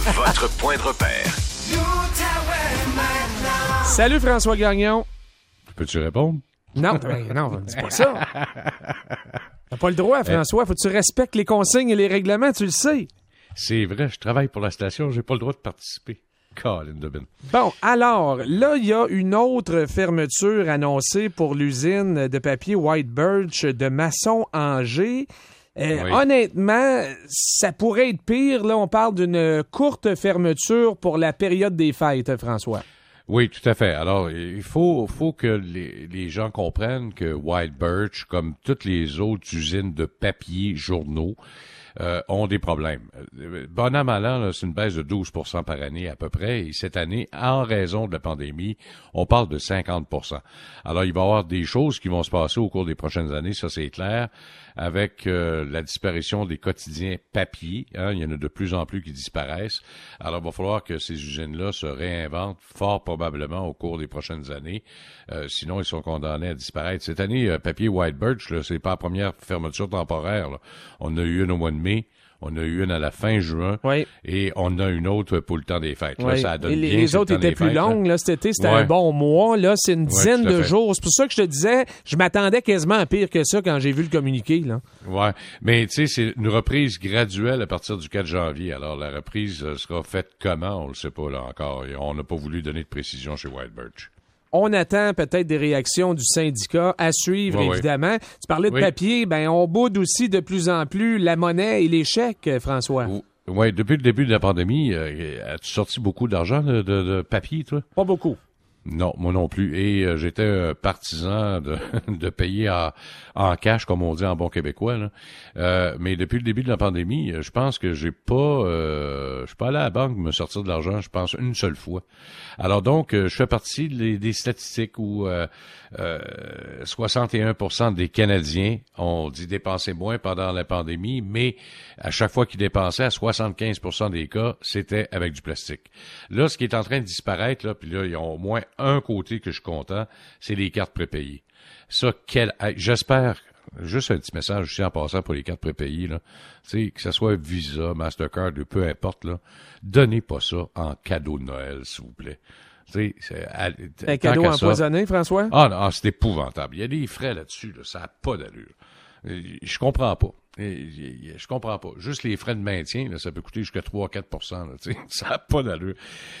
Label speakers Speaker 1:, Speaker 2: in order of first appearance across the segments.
Speaker 1: Votre point de repère.
Speaker 2: Salut François Gagnon.
Speaker 3: Peux-tu répondre?
Speaker 2: Non, non, dis pas ça. T'as pas le droit, François. Faut que tu respectes les consignes et les règlements, tu le sais.
Speaker 3: C'est vrai, je travaille pour la station, j'ai pas le droit de participer. Colin Dubin.
Speaker 2: Bon, alors, là, il y a une autre fermeture annoncée pour l'usine de papier White Birch de Masson-Angers. Oui. Honnêtement, ça pourrait être pire. Là, on parle d'une courte fermeture pour la période des fêtes, François.
Speaker 3: Oui, tout à fait. Alors, il faut que les gens comprennent que White Birch, comme toutes les autres usines de papier, journaux, ont des problèmes. Bon an, mal an, c'est une baisse de 12% par année à peu près. Et cette année, en raison de la pandémie, on parle de 50%. Alors, il va y avoir des choses qui vont se passer au cours des prochaines années, ça c'est clair, avec la disparition des quotidiens papier. Il y en a de plus en plus qui disparaissent. Alors, il va falloir que ces usines-là se réinventent fort probablement au cours des prochaines années. Sinon, ils sont condamnés à disparaître. Cette année, papier White Birch, là, c'est pas la première fermeture temporaire. Là. On a eu une au mois de mai. On a eu une à la fin juin. Oui. Et on a une autre pour le temps des fêtes.
Speaker 2: Oui.
Speaker 3: Là, ça donne
Speaker 2: et
Speaker 3: bien
Speaker 2: les autres étaient plus longues. Là, cet été, c'était un bon mois. Là, c'est une dizaine de jours. C'est pour ça que je te disais, je m'attendais quasiment à pire que ça quand j'ai vu le communiqué. Là.
Speaker 3: Ouais. Mais tu sais, c'est une reprise graduelle à partir du 4 janvier. Alors, la reprise sera faite comment? On le sait pas là encore. Et on n'a pas voulu donner de précision chez White Birch.
Speaker 2: On attend peut-être des réactions du syndicat à suivre, évidemment. Oui. Tu parlais de papier, ben on boude aussi de plus en plus la monnaie et les chèques, François.
Speaker 3: Oui, depuis le début de la pandémie, as-tu sorti beaucoup d'argent de papier, toi?
Speaker 2: Pas beaucoup.
Speaker 3: Non, moi non plus. Et j'étais un partisan de payer en cash, comme on dit en bon québécois. Là. Mais depuis le début de la pandémie, je pense que je suis pas allé à la banque me sortir de l'argent, je pense, une seule fois. Alors donc, je fais partie des statistiques où 61% des Canadiens ont dit dépenser moins pendant la pandémie, mais à chaque fois qu'ils dépensaient, à 75% des cas, c'était avec du plastique. Là, ce qui est en train de disparaître, là, puis là, ils ont au moins un côté que je suis content, c'est les cartes prépayées. Ça, j'espère, juste un petit message ici en passant pour les cartes prépayées, là, tu sais, que ce soit Visa, Mastercard ou peu importe, là, donnez pas ça en cadeau de Noël, s'il vous plaît. Tu sais,
Speaker 2: un cadeau empoisonné, François?
Speaker 3: Ah non, c'est épouvantable. Il y a des frais là-dessus, là, ça n'a pas d'allure. Je comprends pas. Je comprends pas. Juste les frais de maintien, là, ça peut coûter jusqu'à 3-4%. Là, ça n'a pas d'allure.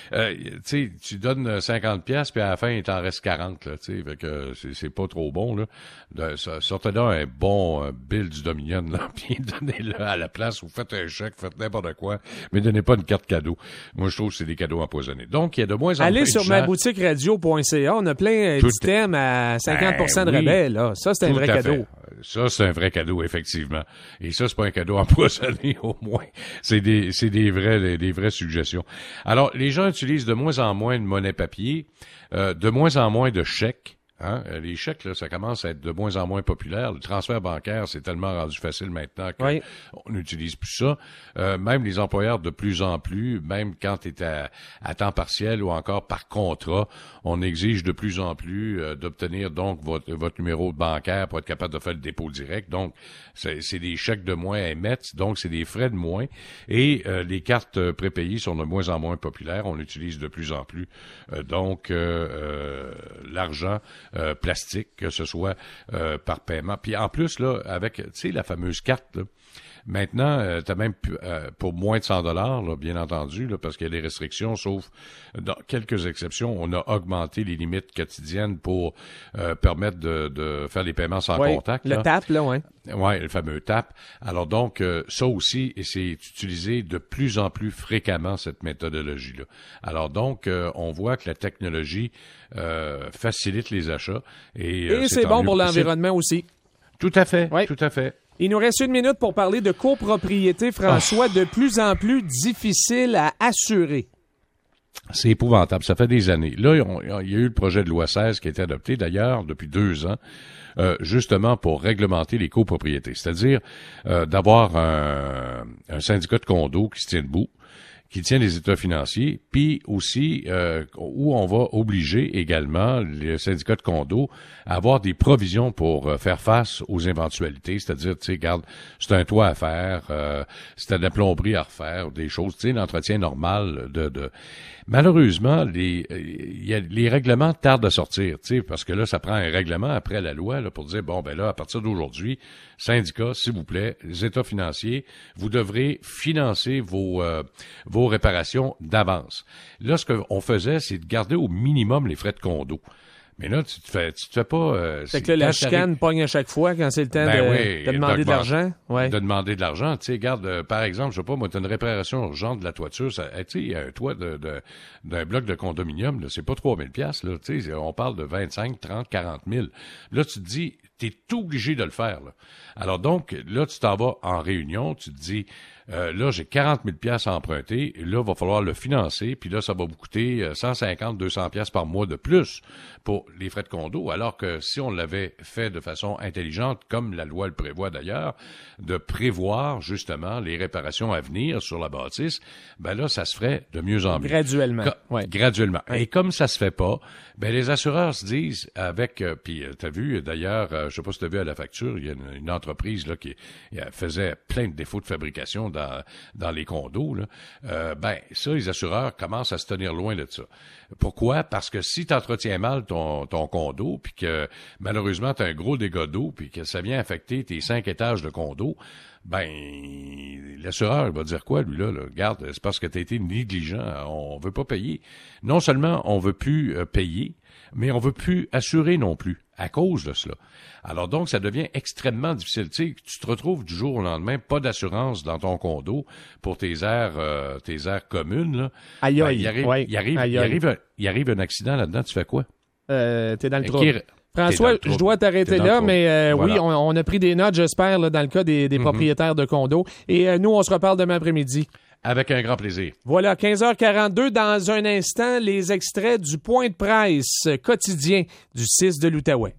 Speaker 3: Tu donnes 50$, puis à la fin, il t'en reste 40$. Là, fait que c'est pas trop bon. Là. Sortez-là un bon bill du Dominion, là, puis donnez-le à la place, ou faites un chèque, faites n'importe quoi, mais donnez pas une carte cadeau. Moi, je trouve que c'est des cadeaux empoisonnés. Donc, il y a de moins en moins
Speaker 2: allez sur maboutique-radio.ca, on a plein d'items à 50% de rabais. Là. Ça, c'est un vrai cadeau.
Speaker 3: Ça, c'est un vrai cadeau, effectivement. Et ça, c'est pas un cadeau empoisonné, au moins. C'est des vraies suggestions. Alors, les gens utilisent de moins en moins de monnaie papier, de moins en moins de chèques. Les chèques, là, ça commence à être de moins en moins populaire. Le transfert bancaire, c'est tellement rendu facile maintenant qu'on n'utilise plus ça. Même les employeurs de plus en plus, même quand tu es à temps partiel ou encore par contrat, on exige de plus en plus d'obtenir donc votre numéro bancaire pour être capable de faire le dépôt direct. Donc, c'est des chèques de moins à émettre, donc c'est des frais de moins. Et les cartes prépayées sont de moins en moins populaires. On utilise de plus en plus. Donc, l'argent plastique, que ce soit par paiement. Puis en plus, là, avec, tu sais, la fameuse carte, là, maintenant, tu as même pour moins de 100$, là, bien entendu, là, parce qu'il y a des restrictions, sauf dans quelques exceptions, on a augmenté les limites quotidiennes pour permettre de faire des paiements sans contact.
Speaker 2: Le TAP, là, oui.
Speaker 3: Oui, le fameux TAP. Alors donc, ça aussi, c'est utilisé de plus en plus fréquemment, cette méthodologie-là. Alors donc, on voit que la technologie facilite les achats. Et
Speaker 2: c'est bon pour l'environnement aussi.
Speaker 3: Tout à fait, tout à fait.
Speaker 2: Il nous reste une minute pour parler de copropriété, François, de plus en plus difficile à assurer.
Speaker 3: C'est épouvantable, ça fait des années. Là, il y a eu le projet de loi 16 qui a été adopté d'ailleurs depuis 2 ans, justement pour réglementer les copropriétés, c'est-à-dire d'avoir un syndicat de condos qui se tient debout, qui tient les états financiers, puis aussi où on va obliger également les syndicats de condos à avoir des provisions pour faire face aux éventualités, c'est-à-dire, tu sais, regarde, c'est un toit à faire, c'est de la plomberie à refaire, des choses, tu sais, l'entretien normal de... Malheureusement, les règlements tardent à sortir, tu sais, parce que là, ça prend un règlement après la loi là, pour dire, bon, ben là, à partir d'aujourd'hui, syndicats, s'il vous plaît, les états financiers, vous devrez financer vos réparations d'avance. Là, ce qu'on faisait, c'est de garder au minimum les frais de condo. Mais là, tu te fais pas...
Speaker 2: c'est que là, la chicane pogne à chaque fois quand c'est le temps de demander de l'argent. Ouais.
Speaker 3: De demander de l'argent. Tu sais, regarde, par exemple, je sais pas, moi, t'as une réparation urgente de la toiture. Tu sais, un toit d'un bloc de condominium, là, c'est pas 3 000 $, là. Tu sais, on parle de 25, 30, 40 000. Là, tu te dis, t'es obligé de le faire, là. Alors donc, là, tu t'en vas en réunion, tu te dis... là, j'ai 40 000 $ à emprunter. Et là, il va falloir le financer. Puis là, ça va vous coûter 150, 200 $ par mois de plus pour les frais de condo. Alors que si on l'avait fait de façon intelligente, comme la loi le prévoit d'ailleurs, de prévoir justement les réparations à venir sur la bâtisse, ben là, ça se ferait de mieux en mieux.
Speaker 2: Graduellement.
Speaker 3: Graduellement.
Speaker 2: Ouais.
Speaker 3: Et comme ça se fait pas, ben les assureurs se disent avec... puis t'as vu, d'ailleurs, je sais pas si t'as vu à la facture, il y a une entreprise là qui faisait plein de défauts de fabrication dans les condos, là, ben ça, les assureurs commencent à se tenir loin de ça. Pourquoi? Parce que si tu entretiens mal ton condo, puis que malheureusement tu as un gros dégât d'eau, puis que ça vient affecter tes 5 étages de condo, ben l'assureur va dire quoi, lui, là? Regarde, c'est parce que tu as été négligent, on veut pas payer. Non seulement on veut plus payer, mais on veut plus assurer non plus à cause de cela. Alors donc, ça devient extrêmement difficile. Tu sais, tu te retrouves du jour au lendemain, pas d'assurance dans ton condo pour tes aires communes, là.
Speaker 2: Aïe,
Speaker 3: Ben,
Speaker 2: aïe.
Speaker 3: il arrive un accident là-dedans, tu fais quoi?
Speaker 2: T'es dans le trouble. François, je dois t'arrêter là, mais voilà. Oui, on a pris des notes, j'espère, là, dans le cas des propriétaires de condos. Et nous, on se reparle demain après-midi.
Speaker 3: Avec un grand plaisir.
Speaker 2: Voilà, 15h42. Dans un instant, les extraits du point de presse quotidien du 6 de l'Outaouais.